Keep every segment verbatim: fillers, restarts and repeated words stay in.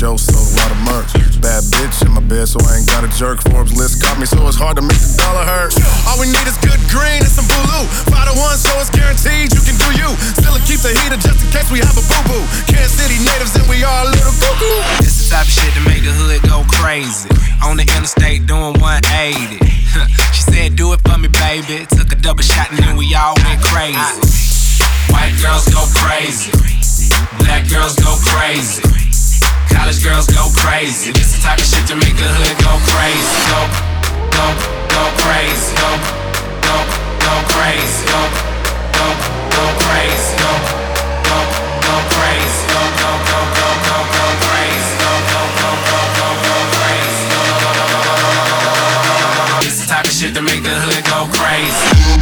show, sold a lot of merch. Bad bitch in my bed, so I ain't got a jerk. Forbes list got me, so it's hard to make the dollar hurt. All we need is good green and some blue. Five to one, so it's guaranteed you can do you. Still keep the heater just in case we have a boo-boo. Kansas City natives and we all a little cuckoo. This the type of shit to make the hood go crazy. On the interstate doing one eighty. She said, do it for me, baby. Took a double shot and then we all went crazy. White girls go crazy. Black girls go crazy. College girls go crazy. This the type of shit to make the hood go crazy. Go, go, go crazy. Go, go, go crazy. Go, go, go crazy. Go, go, go crazy. Go, go, go, go, go, go crazy. Go, go, go, go, go, go crazy. Go, go, go, go, go, go. This the type of shit to make the hood go crazy.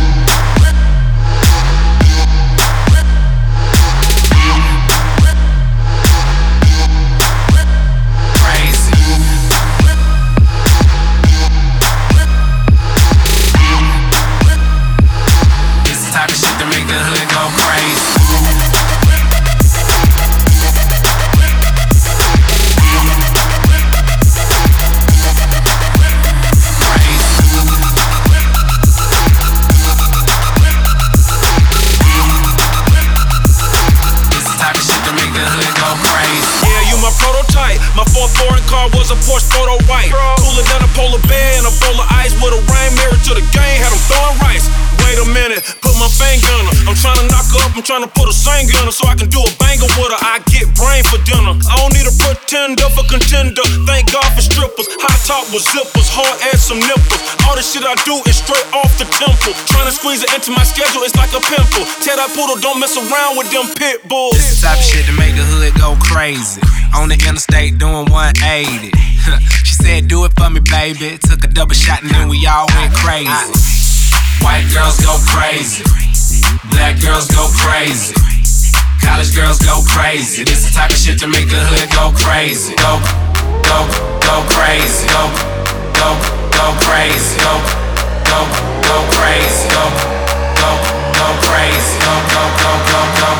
My fourth foreign car was a Porsche photo white. Cooler than a polar bear and a bowl of ice with a rain mirror to the game. Had them throwing rice. Wait a minute, put my finger on her. I'm trying to knock her up, I'm trying to put a singer on her so I can do a banger with her. I get brain for dinner. I don't need a pretender for contender. Thank God for strippers. High top with zippers, hard ass some nipples. All the shit I do is straight off the temple. Trying to squeeze it into my schedule, it's like a pimple. Tell that poodle don't mess around with them pit bulls. This the type of shit to make the hood go crazy. On the interstate doing one eighty. She said, do it for me, baby. Took a double shot and then we all went crazy. White girls go crazy. Black girls go crazy. College girls go crazy. This the type of shit to make the hood go crazy. Go, go, go crazy. Go, go, go crazy. Go, go, go crazy. Go, go, go crazy. Go, go, go, go, go.